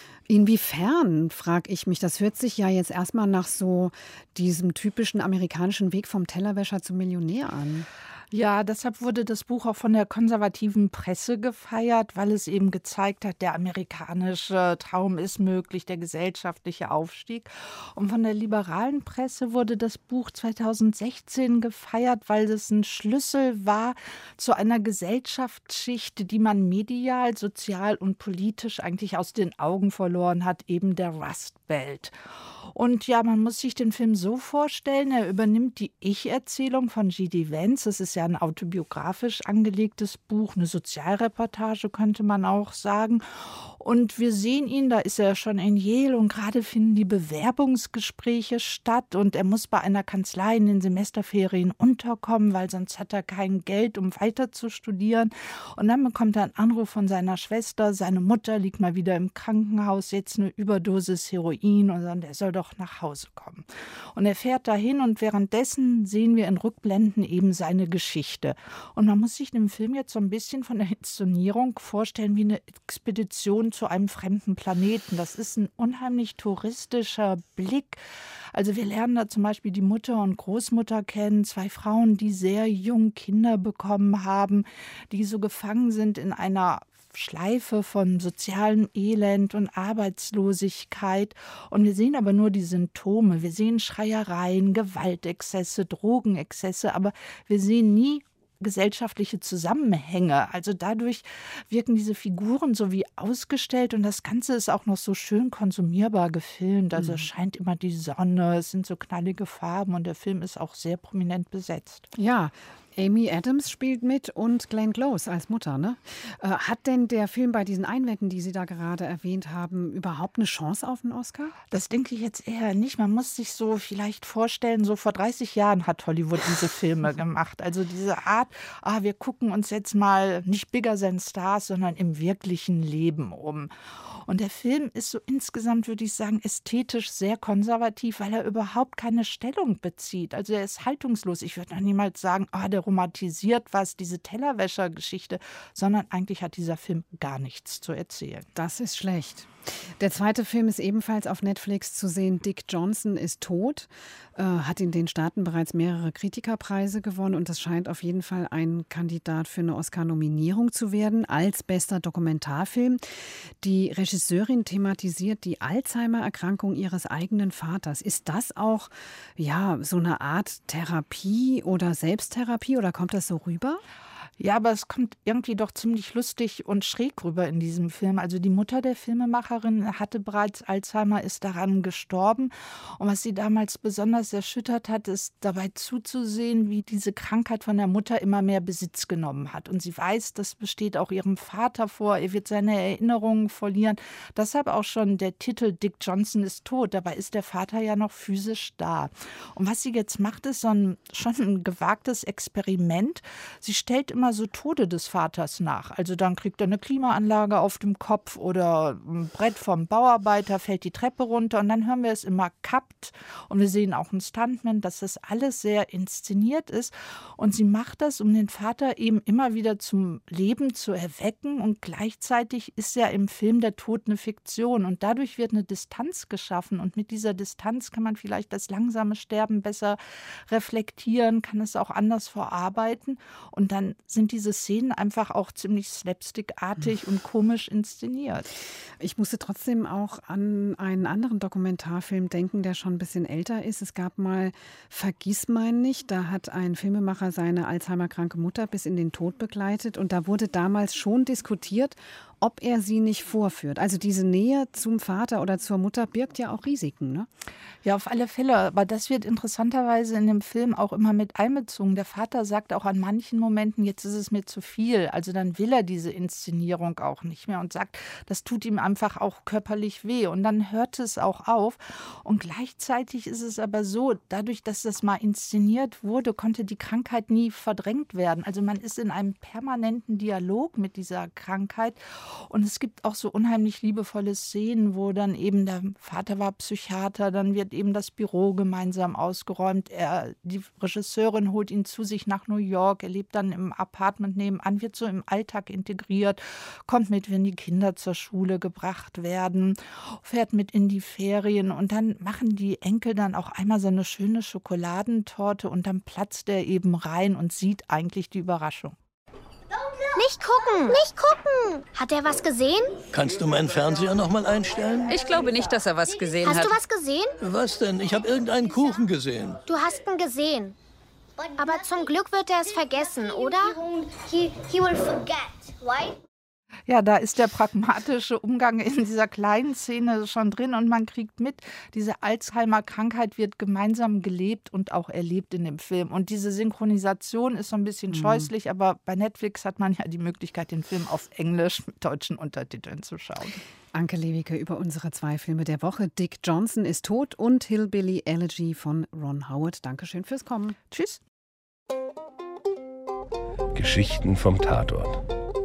Inwiefern, frage ich mich, das hört sich ja jetzt erstmal nach so diesem typischen amerikanischen Weg vom Tellerwäscher zum Millionär an. Ja, deshalb wurde das Buch auch von der konservativen Presse gefeiert, weil es eben gezeigt hat, der amerikanische Traum ist möglich, der gesellschaftliche Aufstieg. Und von der liberalen Presse wurde das Buch zweitausendsechzehn gefeiert, weil es ein Schlüssel war zu einer Gesellschaftsschicht, die man medial, sozial und politisch eigentlich aus den Augen verloren hat, eben der Rust Belt. Und ja, man muss sich den Film so vorstellen, er übernimmt die Ich-Erzählung von J D Vance. Das ist ja ein autobiografisch angelegtes Buch, eine Sozialreportage könnte man auch sagen. Und wir sehen ihn, da ist er schon in Yale und gerade finden die Bewerbungsgespräche statt und er muss bei einer Kanzlei in den Semesterferien unterkommen, weil sonst hat er kein Geld, um weiter zu studieren. Und dann bekommt er einen Anruf von seiner Schwester, seine Mutter liegt mal wieder im Krankenhaus, jetzt eine Überdosis Heroin und dann, der soll doch nach Hause kommen. Und er fährt dahin und währenddessen sehen wir in Rückblenden eben seine Geschichte. Und man muss sich den Film jetzt so ein bisschen von der Inszenierung vorstellen wie eine Expedition zu einem fremden Planeten. Das ist ein unheimlich touristischer Blick. Also wir lernen da zum Beispiel die Mutter und Großmutter kennen, zwei Frauen, die sehr jung Kinder bekommen haben, die so gefangen sind in einer Schleife von sozialem Elend und Arbeitslosigkeit. Und wir sehen aber nur die Symptome. Wir sehen Schreiereien, Gewaltexzesse, Drogenexzesse, aber wir sehen nie gesellschaftliche Zusammenhänge. Also dadurch wirken diese Figuren so wie ausgestellt und das Ganze ist auch noch so schön konsumierbar gefilmt. Also es scheint immer die Sonne, es sind so knallige Farben und der Film ist auch sehr prominent besetzt. Ja, Amy Adams spielt mit und Glenn Close als Mutter. Ne? Äh, hat denn der Film bei diesen Einwänden, die Sie da gerade erwähnt haben, überhaupt eine Chance auf einen Oscar? Das denke ich jetzt eher nicht. Man muss sich so vielleicht vorstellen, so vor dreißig Jahren hat Hollywood diese Filme gemacht. Also diese Art, ah, wir gucken uns jetzt mal nicht Bigger Than Stars, sondern im wirklichen Leben um. Und der Film ist so insgesamt, würde ich sagen, ästhetisch sehr konservativ, weil er überhaupt keine Stellung bezieht. Also er ist haltungslos. Ich würde noch niemals sagen, ah, der romantisiert was, diese Tellerwäscher-Geschichte, sondern eigentlich hat dieser Film gar nichts zu erzählen. Das ist schlecht. Der zweite Film ist ebenfalls auf Netflix zu sehen. Dick Johnson ist tot, äh, hat in den Staaten bereits mehrere Kritikerpreise gewonnen und das scheint auf jeden Fall ein Kandidat für eine Oscar-Nominierung zu werden als bester Dokumentarfilm. Die Regisseurin thematisiert die Alzheimer-Erkrankung ihres eigenen Vaters. Ist das auch ja, so eine Art Therapie oder Selbsttherapie oder kommt das so rüber? Ja, aber es kommt irgendwie doch ziemlich lustig und schräg rüber in diesem Film. Also die Mutter der Filmemacherin hatte bereits Alzheimer, ist daran gestorben. Und was sie damals besonders erschüttert hat, ist dabei zuzusehen, wie diese Krankheit von der Mutter immer mehr Besitz genommen hat. Und sie weiß, das besteht auch ihrem Vater vor. Er wird seine Erinnerungen verlieren. Deshalb auch schon der Titel Dick Johnson ist tot. Dabei ist der Vater ja noch physisch da. Und was sie jetzt macht, ist so ein, schon ein gewagtes Experiment. Sie stellt immer so Tode des Vaters nach. Also dann kriegt er eine Klimaanlage auf dem Kopf oder ein Brett vom Bauarbeiter, fällt die Treppe runter und dann hören wir es immer kappt und wir sehen auch einen Stuntman, dass das alles sehr inszeniert ist und sie macht das, um den Vater eben immer wieder zum Leben zu erwecken und gleichzeitig ist ja im Film der Tod eine Fiktion und dadurch wird eine Distanz geschaffen und mit dieser Distanz kann man vielleicht das langsame Sterben besser reflektieren, kann es auch anders verarbeiten und dann sind sind diese Szenen einfach auch ziemlich slapstickartig und komisch inszeniert. Ich musste trotzdem auch an einen anderen Dokumentarfilm denken, der schon ein bisschen älter ist. Es gab mal Vergissmein nicht. Da hat ein Filmemacher seine Alzheimer-kranke Mutter bis in den Tod begleitet. Und da wurde damals schon diskutiert, ob er sie nicht vorführt. Also diese Nähe zum Vater oder zur Mutter birgt ja auch Risiken, ne? Ja, auf alle Fälle. Aber das wird interessanterweise in dem Film auch immer mit einbezogen. Der Vater sagt auch an manchen Momenten, jetzt ist es mir zu viel. Also dann will er diese Inszenierung auch nicht mehr und sagt, das tut ihm einfach auch körperlich weh. Und dann hört es auch auf. Und gleichzeitig ist es aber so, dadurch, dass das mal inszeniert wurde, konnte die Krankheit nie verdrängt werden. Also man ist in einem permanenten Dialog mit dieser Krankheit. Und es gibt auch so unheimlich liebevolle Szenen, wo dann eben der Vater war Psychiater, dann wird eben das Büro gemeinsam ausgeräumt. Er, die Regisseurin holt ihn zu sich nach New York. Er lebt dann im Apartment nebenan, wird so im Alltag integriert, kommt mit, wenn die Kinder zur Schule gebracht werden, fährt mit in die Ferien und dann machen die Enkel dann auch einmal so eine schöne Schokoladentorte und dann platzt er eben rein und sieht eigentlich die Überraschung. Nicht gucken! Nicht gucken! Hat er was gesehen? Kannst du meinen Fernseher noch mal einstellen? Ich glaube nicht, dass er was gesehen Hast hat. du was gesehen? Was denn? Ich habe irgendeinen Kuchen gesehen. Du hast ihn gesehen. Aber zum Glück wird er es vergessen, oder? He, he will forget, right? Ja, da ist der pragmatische Umgang in dieser kleinen Szene schon drin und man kriegt mit, diese Alzheimer-Krankheit wird gemeinsam gelebt und auch erlebt in dem Film. Und diese Synchronisation ist so ein bisschen Mhm. scheußlich, aber bei Netflix hat man ja die Möglichkeit, den Film auf Englisch mit deutschen Untertiteln zu schauen. Anke Lewicke über unsere zwei Filme der Woche. Dick Johnson ist tot und Hillbilly Elegy von Ron Howard. Dankeschön fürs Kommen. Tschüss. Geschichten vom Tatort.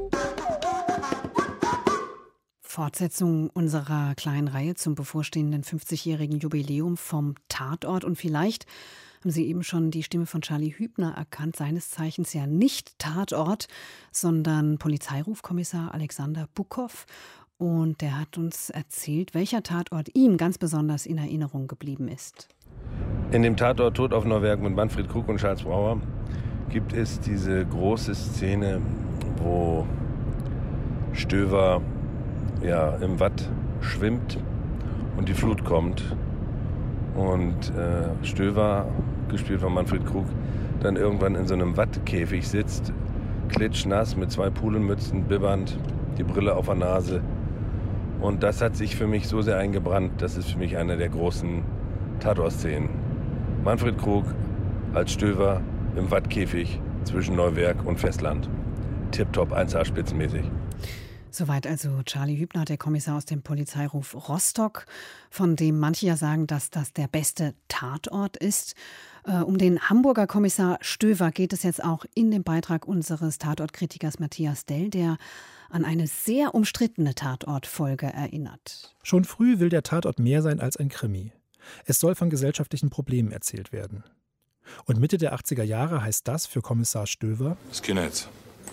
Fortsetzung unserer kleinen Reihe zum bevorstehenden fünfzigjährigen Jubiläum vom Tatort. Und vielleicht haben Sie eben schon die Stimme von Charlie Hübner erkannt, seines Zeichens ja nicht Tatort, sondern Polizeirufkommissar Alexander Buckhoff. Und der hat uns erzählt, welcher Tatort ihm ganz besonders in Erinnerung geblieben ist. In dem Tatort Tod auf Neuwerk mit Manfred Krug und Charles Brauer gibt es diese große Szene, wo Stöver ja, im Watt schwimmt und die Flut kommt und äh, Stöver, gespielt von Manfred Krug, dann irgendwann in so einem Wattkäfig sitzt, klitschnass mit zwei Pudelmützen, bibbernd, die Brille auf der Nase. Und das hat sich für mich so sehr eingebrannt, das ist für mich eine der großen Tatort-Szenen. Manfred Krug als Stöver im Wattkäfig zwischen Neuwerk und Festland. Tipptopp, eins A spitzenmäßig. Soweit also Charlie Hübner, der Kommissar aus dem Polizeiruf Rostock, von dem manche ja sagen, dass das der beste Tatort ist. Äh, um den Hamburger Kommissar Stöver geht es jetzt auch in dem Beitrag unseres Tatortkritikers Matthias Dell, der an eine sehr umstrittene Tatortfolge erinnert. Schon früh will der Tatort mehr sein als ein Krimi. Es soll von gesellschaftlichen Problemen erzählt werden. Und Mitte der achtziger Jahre heißt das für Kommissar Stöver: Skinheads.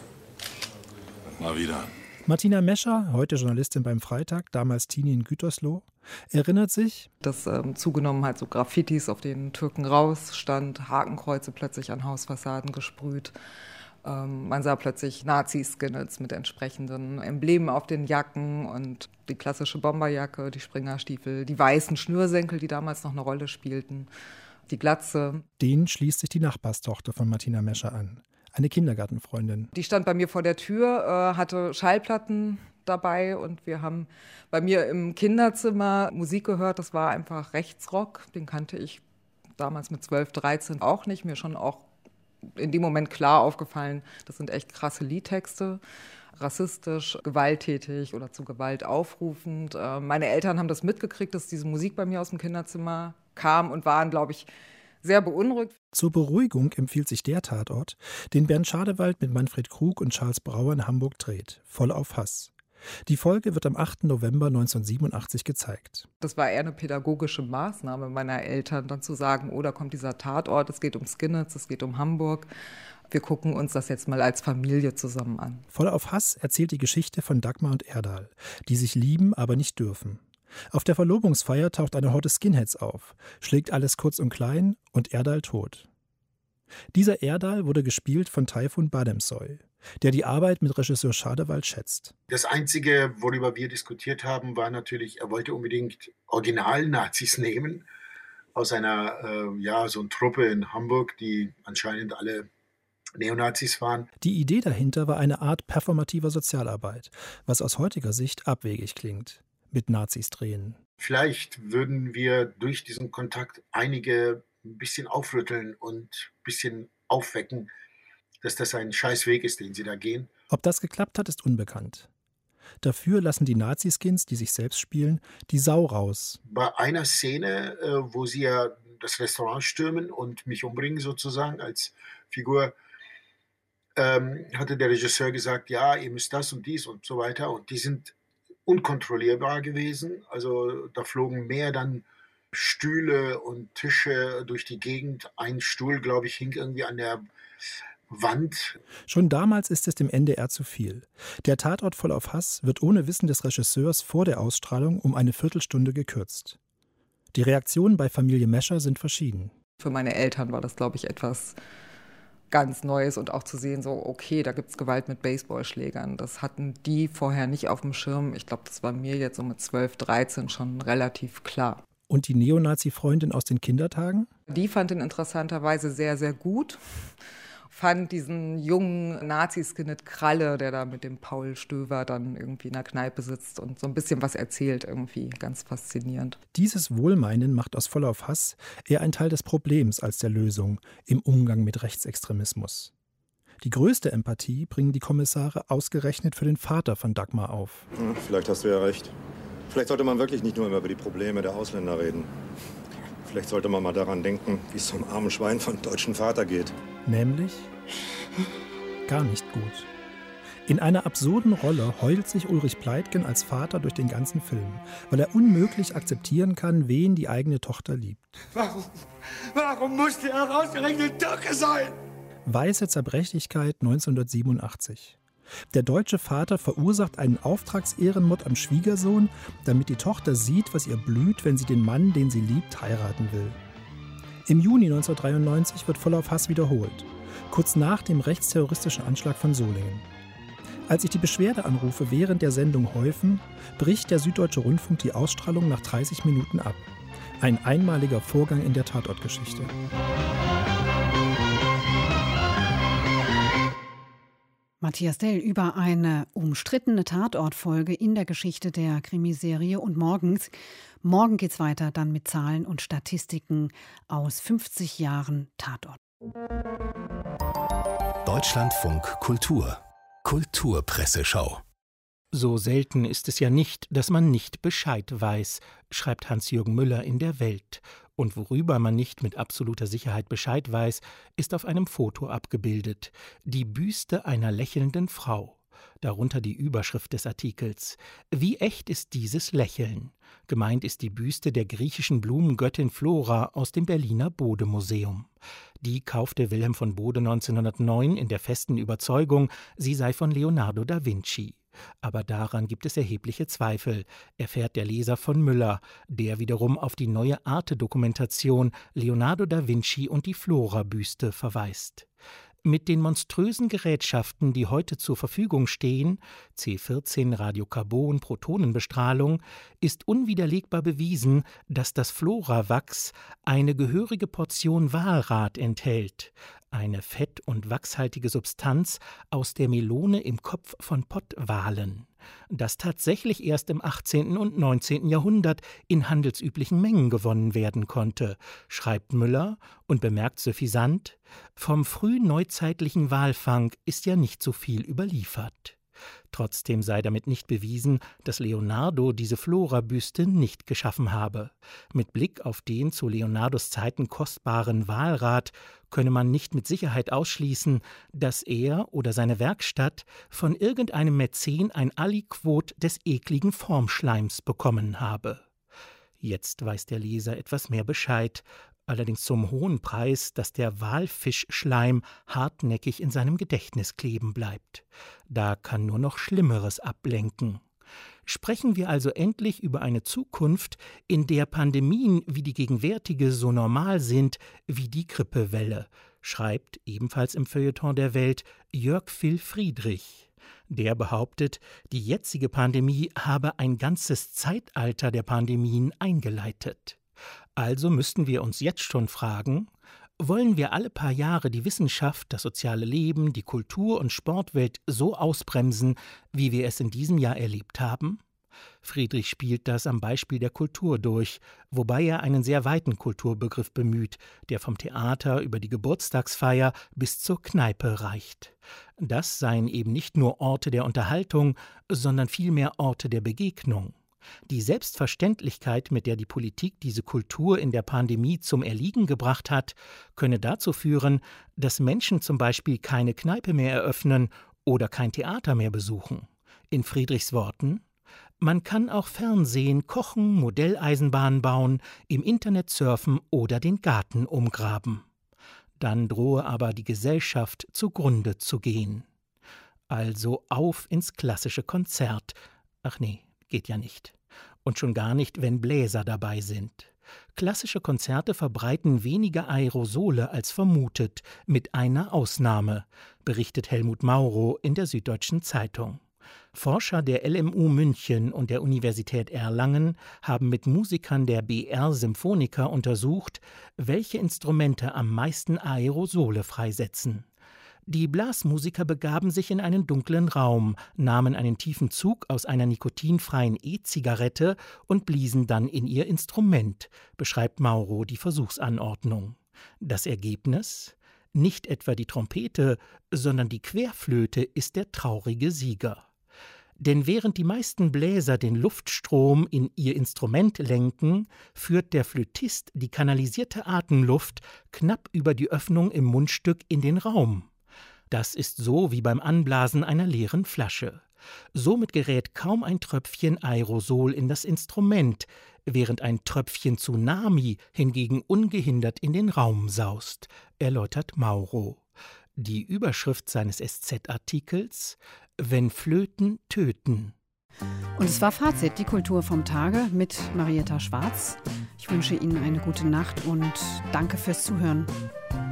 Mal wieder. Martina Mescher, heute Journalistin beim Freitag, damals Teenie in Gütersloh, erinnert sich, dass ähm, zugenommen hat, so Graffitis auf den Türken raus stand, Hakenkreuze plötzlich an Hausfassaden gesprüht. Ähm, man sah plötzlich Nazi-Skinheads mit entsprechenden Emblemen auf den Jacken und die klassische Bomberjacke, die Springerstiefel, die weißen Schnürsenkel, die damals noch eine Rolle spielten, die Glatze. Den schließt sich die Nachbarstochter von Martina Mescher an. Eine Kindergartenfreundin. Die stand bei mir vor der Tür, äh, hatte Schallplatten dabei und wir haben bei mir im Kinderzimmer Musik gehört. Das war einfach Rechtsrock. Den kannte ich damals mit zwölf, dreizehn auch nicht. Mir schon auch in dem Moment klar aufgefallen, das sind echt krasse Liedtexte. Rassistisch, gewalttätig oder zu Gewalt aufrufend. Äh, meine Eltern haben das mitgekriegt, dass diese Musik bei mir aus dem Kinderzimmer kam und waren, glaube ich, sehr beunruhigt. Zur Beruhigung empfiehlt sich der Tatort, den Bernd Schadewald mit Manfred Krug und Charles Brauer in Hamburg dreht. Voll auf Hass. Die Folge wird am achten November neunzehnhundertsiebenundachtzig gezeigt. Das war eher eine pädagogische Maßnahme meiner Eltern, dann zu sagen, oh, da kommt dieser Tatort, es geht um Skinheads, es geht um Hamburg. Wir gucken uns das jetzt mal als Familie zusammen an. Voll auf Hass erzählt die Geschichte von Dagmar und Erdal, die sich lieben, aber nicht dürfen. Auf der Verlobungsfeier taucht eine Horde Skinheads auf, schlägt alles kurz und klein und Erdal tot. Dieser Erdal wurde gespielt von Tayfun Bademsoy. der die Arbeit mit Regisseur Schadewald schätzt. Das Einzige, worüber wir diskutiert haben, war natürlich, er wollte unbedingt Original-Nazis nehmen aus einer, äh, ja, so einer Truppe in Hamburg, die anscheinend alle Neonazis waren. Die Idee dahinter war eine Art performativer Sozialarbeit, was aus heutiger Sicht abwegig klingt. Mit Nazis drehen. Vielleicht würden wir durch diesen Kontakt einige ein bisschen aufrütteln und ein bisschen aufwecken, dass das ein Scheißweg ist, den sie da gehen. Ob das geklappt hat, ist unbekannt. Dafür lassen die Naziskins, die sich selbst spielen, die Sau raus. Bei einer Szene, wo sie ja das Restaurant stürmen und mich umbringen sozusagen als Figur, ähm, hatte der Regisseur gesagt, ja, ihr müsst das und dies und so weiter. Und die sind unkontrollierbar gewesen. Also da flogen mehr dann Stühle und Tische durch die Gegend. Ein Stuhl, glaube ich, hing irgendwie an der Wand. Schon damals ist es dem N D R zu viel. Der Tatort Voll auf Hass wird ohne Wissen des Regisseurs vor der Ausstrahlung um eine Viertelstunde gekürzt. Die Reaktionen bei Familie Mescher sind verschieden. Für meine Eltern war das, glaube ich, etwas ganz Neues und auch zu sehen, so okay, da gibt es Gewalt mit Baseballschlägern. Das hatten die vorher nicht auf dem Schirm. Ich glaube, das war mir jetzt so mit zwölf, dreizehn schon relativ klar. Und die Neonazi-Freundin aus den Kindertagen? Die fand ihn interessanterweise sehr, sehr gut. Fand diesen jungen Nazi-Skinhead Kralle, der da mit dem Paul Stöver dann irgendwie in der Kneipe sitzt und so ein bisschen was erzählt, irgendwie ganz faszinierend. Dieses Wohlmeinen macht aus Voll auf Hass eher ein Teil des Problems als der Lösung im Umgang mit Rechtsextremismus. Die größte Empathie bringen die Kommissare ausgerechnet für den Vater von Dagmar auf. Hm, vielleicht hast du ja recht. Vielleicht sollte man wirklich nicht nur immer über die Probleme der Ausländer reden. Vielleicht sollte man mal daran denken, wie es so einem armen Schwein von deutschen Vater geht. Nämlich gar nicht gut. In einer absurden Rolle heult sich Ulrich Pleitgen als Vater durch den ganzen Film, weil er unmöglich akzeptieren kann, wen die eigene Tochter liebt. Warum, warum musste er ausgerechnet Türke sein? Weiße Zerbrechlichkeit neunzehnhundertsiebenundachtzig. Der deutsche Vater verursacht einen Auftragsehrenmord am Schwiegersohn, damit die Tochter sieht, was ihr blüht, wenn sie den Mann, den sie liebt, heiraten will. Im Juni neunzehnhundertdreiundneunzig wird Voll auf Hass wiederholt, kurz nach dem rechtsterroristischen Anschlag von Solingen. Als sich die Beschwerdeanrufe während der Sendung häufen, bricht der Süddeutsche Rundfunk die Ausstrahlung nach dreißig Minuten ab. Ein einmaliger Vorgang in der Tatortgeschichte. Matthias Dell über eine umstrittene Tatortfolge in der Geschichte der Krimiserie und morgens. Morgen geht's weiter dann mit Zahlen und Statistiken aus fünfzig Jahren Tatort. Deutschlandfunk Kultur. Kulturpresseschau. So selten ist es ja nicht, dass man nicht Bescheid weiß, schreibt Hans-Jürgen Müller in der Welt. Und worüber man nicht mit absoluter Sicherheit Bescheid weiß, ist auf einem Foto abgebildet. Die Büste einer lächelnden Frau. Darunter die Überschrift des Artikels. Wie echt ist dieses Lächeln? Gemeint ist die Büste der griechischen Blumengöttin Flora aus dem Berliner Bode-Museum. Die kaufte Wilhelm von Bode neunzehnhundertneun in der festen Überzeugung, sie sei von Leonardo da Vinci. Aber daran gibt es erhebliche Zweifel, erfährt der Leser von Müller, der wiederum auf die neue Arte-Dokumentation Leonardo da Vinci und die Flora-Büste verweist. Mit den monströsen Gerätschaften, die heute zur Verfügung stehen, C vierzehn Radiokarbon, Protonenbestrahlung, ist unwiderlegbar bewiesen, dass das Flora-Wachs eine gehörige Portion Walrat enthält, eine fett- und wachshaltige Substanz aus der Melone im Kopf von Pottwalen, das tatsächlich erst im achtzehnten und neunzehnten Jahrhundert in handelsüblichen Mengen gewonnen werden konnte, schreibt Müller und bemerkt suffisant: Vom frühneuzeitlichen Walfang ist ja nicht so viel überliefert. Trotzdem sei damit nicht bewiesen, dass Leonardo diese Flora-Büste nicht geschaffen habe. Mit Blick auf den zu Leonardos Zeiten kostbaren Walrat könne man nicht mit Sicherheit ausschließen, dass er oder seine Werkstatt von irgendeinem Mäzen ein Aliquot des ekligen Formschleims bekommen habe. Jetzt weiß der Leser etwas mehr Bescheid, allerdings zum hohen Preis, dass der Walfischschleim hartnäckig in seinem Gedächtnis kleben bleibt. Da kann nur noch Schlimmeres ablenken. Sprechen wir also endlich über eine Zukunft, in der Pandemien wie die gegenwärtige so normal sind wie die Grippewelle, schreibt ebenfalls im Feuilleton der Welt Jörg Phil Friedrich. Der behauptet, die jetzige Pandemie habe ein ganzes Zeitalter der Pandemien eingeleitet. Also müssten wir uns jetzt schon fragen, wollen wir alle paar Jahre die Wissenschaft, das soziale Leben, die Kultur- und Sportwelt so ausbremsen, wie wir es in diesem Jahr erlebt haben? Friedrich spielt das am Beispiel der Kultur durch, wobei er einen sehr weiten Kulturbegriff bemüht, der vom Theater über die Geburtstagsfeier bis zur Kneipe reicht. Das seien eben nicht nur Orte der Unterhaltung, sondern vielmehr Orte der Begegnung. Die Selbstverständlichkeit, mit der die Politik diese Kultur in der Pandemie zum Erliegen gebracht hat, könne dazu führen, dass Menschen zum Beispiel keine Kneipe mehr eröffnen oder kein Theater mehr besuchen. In Friedrichs Worten: Man kann auch Fernsehen, kochen, Modelleisenbahnen bauen, im Internet surfen oder den Garten umgraben. Dann drohe aber die Gesellschaft zugrunde zu gehen. Also auf ins klassische Konzert. Ach nee, geht ja nicht. Und schon gar nicht, wenn Bläser dabei sind. Klassische Konzerte verbreiten weniger Aerosole als vermutet, mit einer Ausnahme, berichtet Helmut Mauro in der Süddeutschen Zeitung. Forscher der L M U München und der Universität Erlangen haben mit Musikern der B R Symphoniker untersucht, welche Instrumente am meisten Aerosole freisetzen. Die Blasmusiker begaben sich in einen dunklen Raum, nahmen einen tiefen Zug aus einer nikotinfreien E-Zigarette und bliesen dann in ihr Instrument, beschreibt Mauro die Versuchsanordnung. Das Ergebnis? Nicht etwa die Trompete, sondern die Querflöte ist der traurige Sieger. Denn während die meisten Bläser den Luftstrom in ihr Instrument lenken, führt der Flötist die kanalisierte Atemluft knapp über die Öffnung im Mundstück in den Raum. Das ist so wie beim Anblasen einer leeren Flasche. Somit gerät kaum ein Tröpfchen Aerosol in das Instrument, während ein Tröpfchen Tsunami hingegen ungehindert in den Raum saust, erläutert Mauro. Die Überschrift seines S Z-Artikels: Wenn Flöten töten. Und es war Fazit, die Kultur vom Tage mit Marietta Schwarz. Ich wünsche Ihnen eine gute Nacht und danke fürs Zuhören.